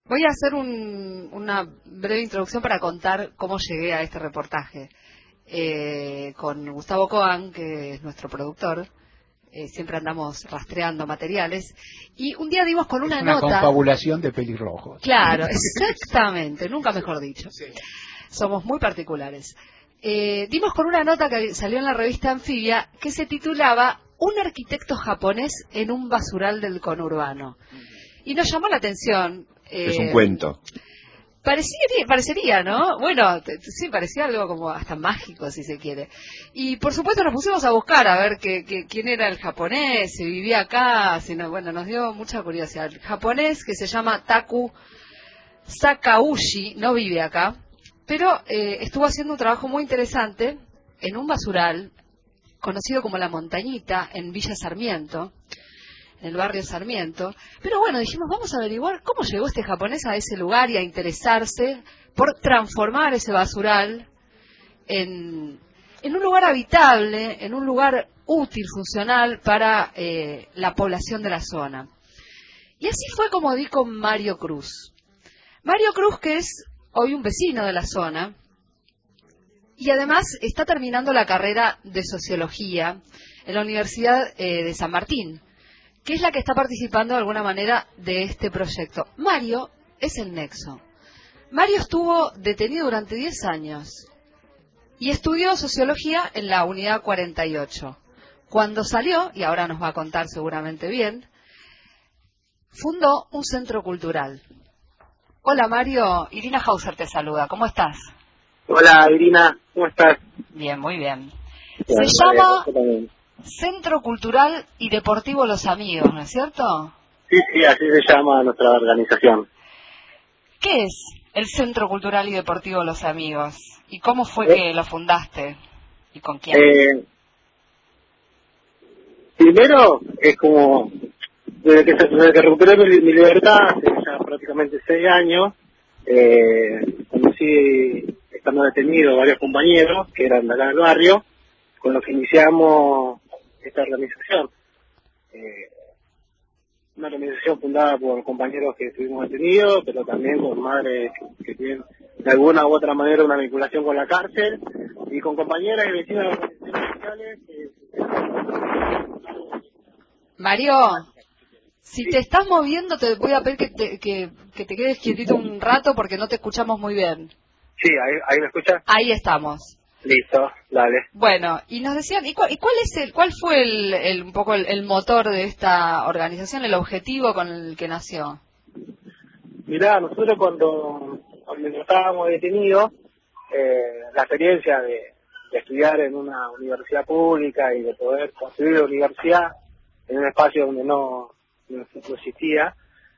Voy a hacer una breve introducción para contar cómo llegué a este reportaje. Con Gustavo Coan, que es nuestro productor, siempre andamos rastreando materiales, y un día dimos con una nota... Una confabulación de pelirrojos. Claro, exactamente, nunca mejor dicho. Sí. Somos muy particulares. Dimos con una nota que salió en la revista Anfibia que se titulaba "Un arquitecto japonés en un basural del conurbano". Y nos llamó la atención. Es un cuento. Parecería, ¿no? Bueno, sí, parecía algo como hasta mágico, si se quiere. Y por supuesto nos pusimos a buscar a ver quién era el japonés, si vivía acá, bueno, nos dio mucha curiosidad. El japonés, que se llama Taku Sakaushi, no vive acá, pero estuvo haciendo un trabajo muy interesante en un basural conocido como La Montañita, en Villa Sarmiento, en el barrio Sarmiento. Pero bueno, dijimos, vamos a averiguar cómo llegó este japonés a ese lugar y a interesarse por transformar ese basural en un lugar habitable, en un lugar útil, funcional para la población de la zona. Y así fue como di con Mario Cruz. Mario Cruz, que es hoy un vecino de la zona, y además está terminando la carrera de Sociología en la Universidad de San Martín, que es la que está participando de alguna manera de este proyecto. Mario es el nexo. Mario estuvo detenido durante 10 años y estudió Sociología en la Unidad 48. Cuando salió, y ahora nos va a contar seguramente bien, fundó un centro cultural. Hola Mario, Irina Hauser te saluda, ¿cómo estás? Hola Irina, ¿cómo estás? Bien, muy bien. Bien, Se llama bien. Centro Cultural y Deportivo Los Amigos, ¿no es cierto? Sí, así se llama nuestra organización. ¿Qué es el Centro Cultural y Deportivo Los Amigos? ¿Y cómo fue que lo fundaste? ¿Y con quién? Primero, es como, desde que recuperé mi libertad, hace ya prácticamente 6 años, conocí, estando detenido, varios compañeros que eran de acá del barrio, con los que iniciamos esta organización. Una organización fundada por compañeros que estuvimos detenidos, pero también con madres que tienen de alguna u otra manera una vinculación con la cárcel, y con compañeras y vecinas de organizaciones sociales Mario, si te estás moviendo te voy a pedir que te quedes quietito un rato porque no te escuchamos muy bien. Sí, ahí me escuchas. Ahí estamos. Listo, dale. Bueno, y nos decían, ¿cuál fue un poco el motor de esta organización, el objetivo con el que nació? Mirá, nosotros cuando estábamos detenidos, la experiencia de estudiar en una universidad pública y de poder construir la universidad en un espacio donde no existía,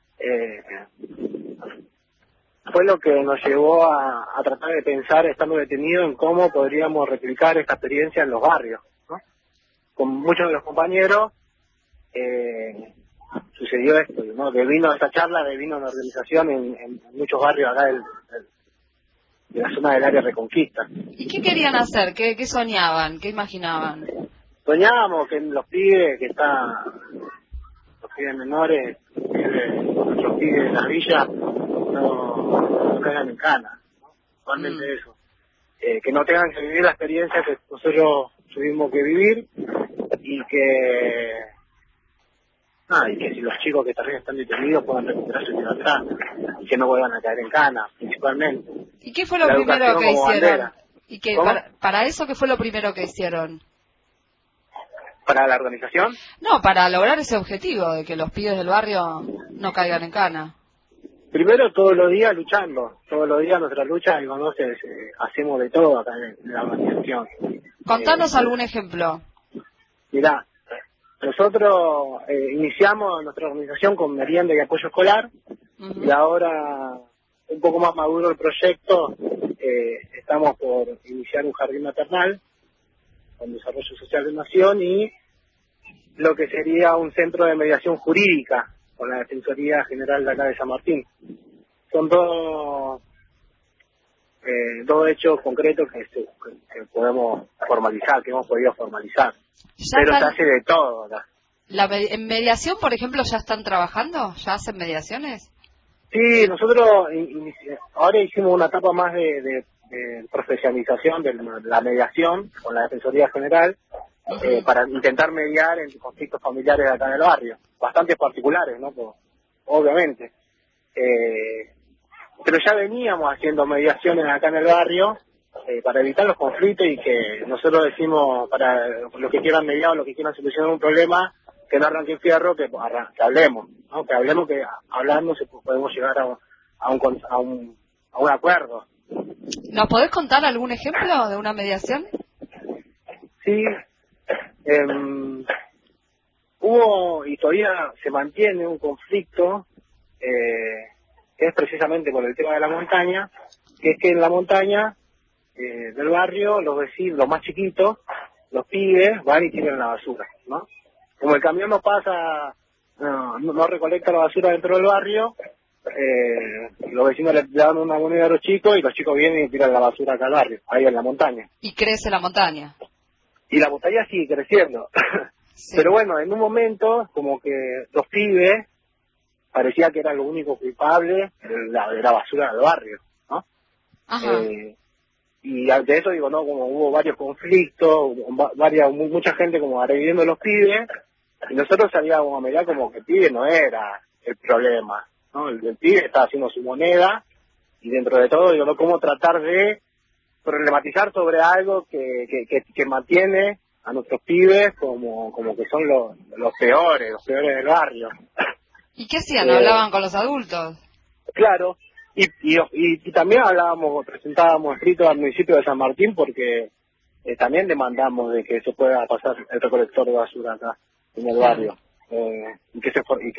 fue lo que nos llevó a tratar de pensar, estando detenidos, en cómo podríamos replicar esta experiencia en los barrios, ¿no? Con muchos de los compañeros sucedió esto, ¿no? Devino esta charla, devino una organización en muchos barrios acá de la zona del área Reconquista. ¿Y qué querían hacer? ¿Qué soñaban? ¿Qué imaginaban? Soñábamos que los pibes los pibes menores, nuestros pibes de las villas, no caigan en cana, ¿no? Realmente eso. Que no tengan que vivir la experiencia que nosotros tuvimos que vivir, y que si los chicos que también están detenidos puedan recuperar su libertad y que no vuelvan a caer en cana, principalmente. ¿Y qué fue lo primero que hicieron? Bandera. ¿Y que para eso qué fue lo primero que hicieron? ¿Para la organización? No, para lograr ese objetivo de que los pibes del barrio no caigan en cana. Primero, todos los días luchando. Todos los días nuestra lucha, y conoces, hacemos de todo acá en la organización. Contanos algún ejemplo. Mirá, nosotros iniciamos nuestra organización con merienda y apoyo escolar, y ahora, un poco más maduro el proyecto, estamos por iniciar un jardín maternal con desarrollo social de nación y lo que sería un centro de mediación jurídica con la Defensoría General de acá de San Martín. Son dos hechos concretos que podemos formalizar, que hemos podido formalizar. Pero se hace de todo. ¿En mediación, por ejemplo, ya están trabajando? ¿Ya hacen mediaciones? Sí, nosotros ahora hicimos una etapa más de profesionalización de la mediación con la Defensoría General para intentar mediar en conflictos familiares de acá en el barrio, bastante particulares, ¿no? Obviamente. Pero ya veníamos haciendo mediaciones acá en el barrio para evitar los conflictos y que nosotros decimos para los que quieran mediar o los que quieran solucionar un problema, que no arranquen fierro, que hablemos, ¿no? Que hablemos, que hablando podemos llegar a un acuerdo. ¿Nos podés contar algún ejemplo de una mediación? Sí, hubo y todavía se mantiene un conflicto que es precisamente por el tema de la montaña, que es que en la montaña del barrio los vecinos, los más chiquitos, los pibes van y tiran la basura, ¿no? Como el camión no pasa, no recolecta la basura dentro del barrio, los vecinos le dan una moneda a los chicos y los chicos vienen y tiran la basura acá al barrio, ahí en la montaña. Y crece la montaña. Y la montaña sigue creciendo. Sí. Pero bueno, en un momento, como que los pibes parecía que eran los únicos culpables de la basura del barrio, ¿no? Ajá. Y de eso digo, ¿no? Como hubo varios conflictos, mucha gente como agrediendo a los pibes, y nosotros salíamos a mediar como que el pibe no era el problema, ¿no? El pibe estaba haciendo su moneda, y dentro de todo, digo, ¿no? Cómo tratar de problematizar sobre algo que mantiene a nuestros pibes como que son los peores del barrio. ¿Y qué hacían? ¿Hablaban con los adultos? Claro, y también presentábamos escritos al municipio de San Martín porque también demandamos de que se pueda pasar el recolector de basura acá en el barrio, y que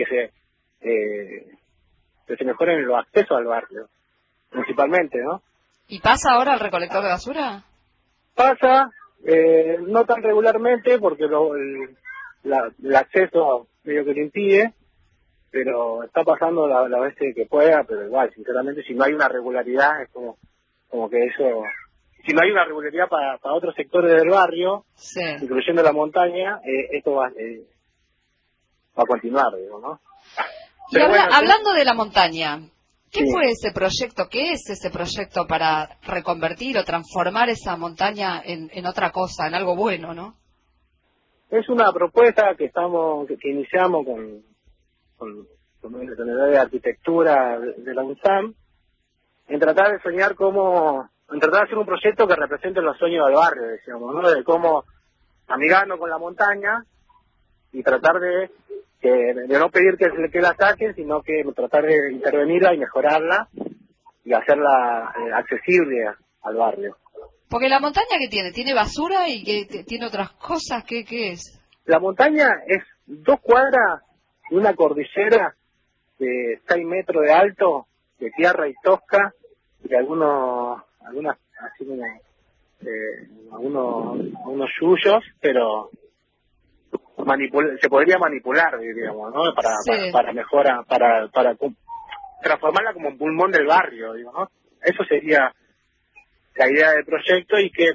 se mejoren los accesos al barrio, principalmente, ¿no? ¿Y pasa ahora el recolector de basura? Pasa, no tan regularmente porque el acceso medio que lo impide, pero está pasando la vez que pueda, pero igual, sinceramente, si no hay una regularidad, es como que eso, si no hay una regularidad para otros sectores del barrio, sí, incluyendo la montaña, esto va a continuar, digo, ¿no? Y hablando de la montaña, ¿qué fue ese proyecto? ¿Qué es ese proyecto para reconvertir o transformar esa montaña en otra cosa, en algo bueno, no? Es una propuesta que iniciamos con la Unidad de Arquitectura de la UNSAM, en tratar de tratar de hacer un proyecto que represente los sueños del barrio, decíamos, ¿no? De cómo amigarnos con la montaña y tratar de no pedir que la saquen, sino que tratar de intervenirla y mejorarla y hacerla accesible al barrio. Porque la montaña, ¿qué tiene? ¿Tiene basura y que tiene otras cosas? ¿Qué es? La montaña es 2 cuadras de una cordillera de 6 metros de alto, de tierra y tosca, y algunos así como algunos yuyos, pero se podría manipular, digamos, ¿no? Para mejorar, para transformarla como un pulmón del barrio, digo, ¿no? Eso sería la idea del proyecto, y que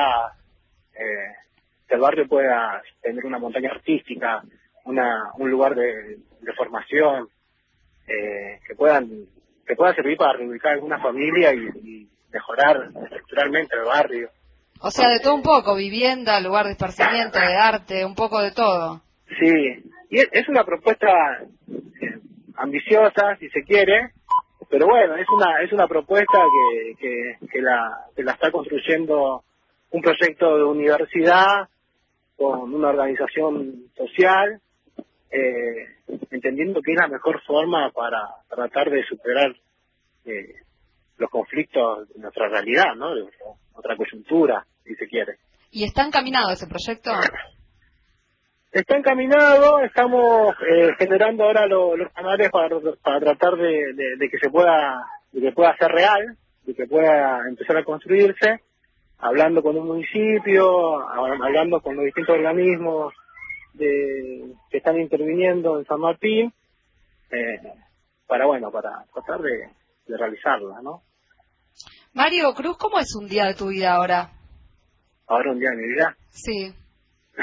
el barrio pueda tener una montaña artística, un lugar de formación, que pueda servir para reubicar alguna familia y mejorar estructuralmente el barrio. O sea, de todo un poco, vivienda, lugar de esparcimiento, de arte, un poco de todo. Sí, y es una propuesta ambiciosa, si se quiere, pero bueno, es una propuesta que la está construyendo un proyecto de universidad con una organización social, entendiendo que es la mejor forma para tratar de superar los conflictos de nuestra realidad, ¿no? De nuestra coyuntura, si se quiere. ¿Y está encaminado ese proyecto? Está encaminado, estamos generando ahora los canales para tratar de que pueda ser real, de que pueda empezar a construirse, hablando con un municipio, hablando con los distintos organismos que están interviniendo en San Martín, para tratar de realizarla, ¿no? Mario Cruz, ¿cómo es un día de tu vida ahora? ¿Ahora un día de mi vida? Sí.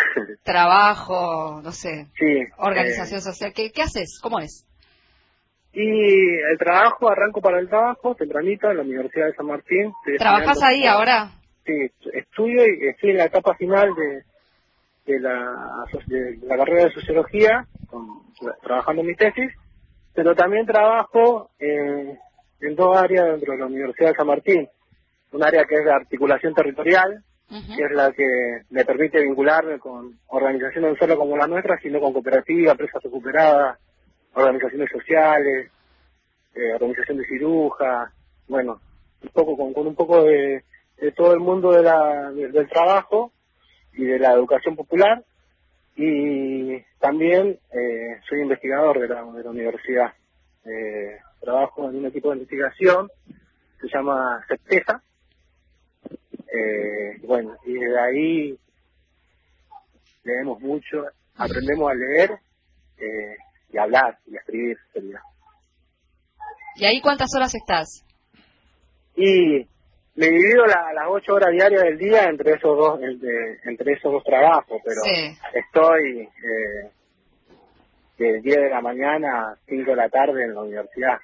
Trabajo, no sé, sí, organización social, ¿qué haces? ¿Cómo es? Y el trabajo, arranco para el trabajo, tempranito, en la Universidad de San Martín. ¿Trabajás ahí ahora? Sí, estudio y estoy en la etapa final de la carrera de Sociología, trabajando en mi tesis, pero también trabajo en dos áreas dentro de la Universidad de San Martín. Un área que es de articulación territorial, que es la que me permite vincularme con organizaciones no solo como la nuestra, sino con cooperativas, empresas recuperadas, organizaciones sociales, organización de cirujas, bueno, un poco con un poco de todo el mundo del trabajo y de la educación popular, y también soy investigador de la universidad. Trabajo en un equipo de investigación que se llama CEPTESA. Bueno, y de ahí leemos mucho, aprendemos a leer y a hablar y a escribir, sería. ¿Y ahí cuántas horas estás? Y me divido las 8 horas diarias del día entre esos dos trabajos, pero sí. Estoy de 10 de la mañana a 5 de la tarde en la universidad.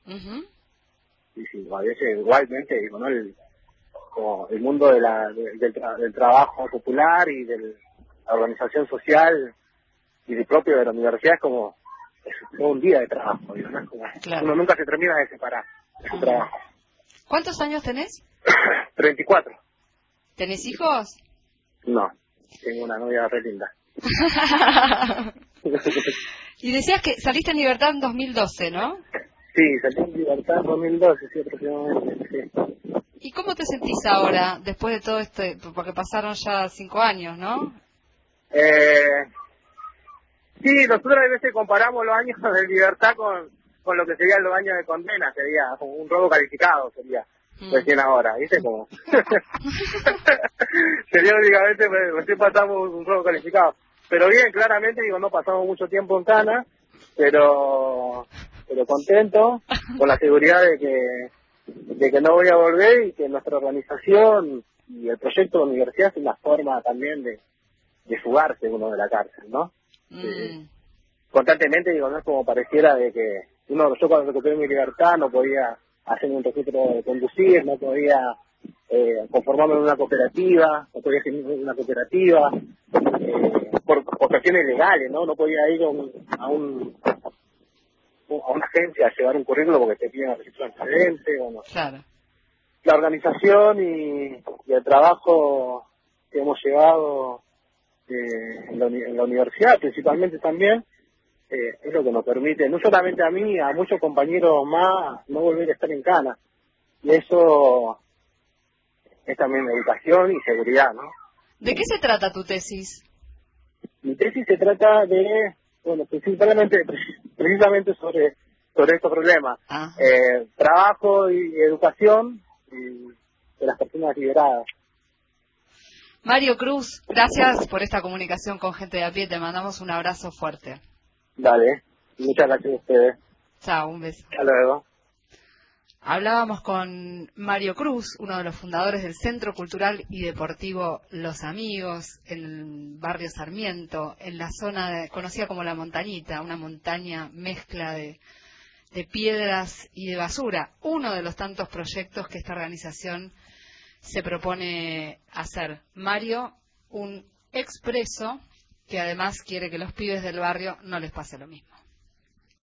Y sí, a veces igualmente, digo, ¿no? Como el mundo del trabajo popular y de la organización social y del propio de la universidad es todo un día de trabajo, digo, ¿no? Claro. Uno nunca se termina de separar de su trabajo. ¿Cuántos años tenés? 34. ¿Tenés hijos? No, tengo una novia re linda. Y decías que saliste en libertad en 2012, ¿no? Sí, salí en libertad en 2012, sí, aproximadamente, sí. ¿Y cómo te sentís ahora, después de todo esto? Porque pasaron ya 5 años, ¿no? Sí, nosotros a veces comparamos los años de libertad con lo que serían los años de condena, sería como un robo calificado, sería recién ahora, ¿viste? Como periódicamente recién pasamos un robo calificado. Pero bien, claramente, digo, no pasamos mucho tiempo en cana, pero contento, con la seguridad de que no voy a volver y que nuestra organización y el proyecto de la universidad es una forma también de fugarse uno de la cárcel, ¿no? Constantemente, digo, no es como pareciera de que yo cuando recuperé mi libertad no podía hacer un registro de conducir, no podía conformarme en una cooperativa, no podía seguir en una cooperativa, por cuestiones legales, ¿no? No podía ir a una agencia a llevar un currículo porque te piden el registro de antecedentes, o no. Claro. La organización y el trabajo que hemos llevado en la universidad, principalmente también, es lo que nos permite, no solamente a mí, a muchos compañeros más, no volver a estar en cana. Y eso es también educación y seguridad, ¿no? ¿De qué se trata tu tesis? Mi tesis se trata de, bueno, precisamente sobre estos problemas. Trabajo y educación de las personas liberadas. Mario Cruz, gracias por esta comunicación con Gente de a Pie. Te mandamos un abrazo fuerte. Dale, muchas gracias a ustedes. Chao, un beso. Hasta luego. Hablábamos con Mario Cruz, uno de los fundadores del Centro Cultural y Deportivo Los Amigos, en el barrio Sarmiento, en la zona conocida como La Montañita, una montaña mezcla de piedras y de basura. Uno de los tantos proyectos que esta organización se propone hacer. Mario, un expreso que además quiere que los pibes del barrio no les pase lo mismo.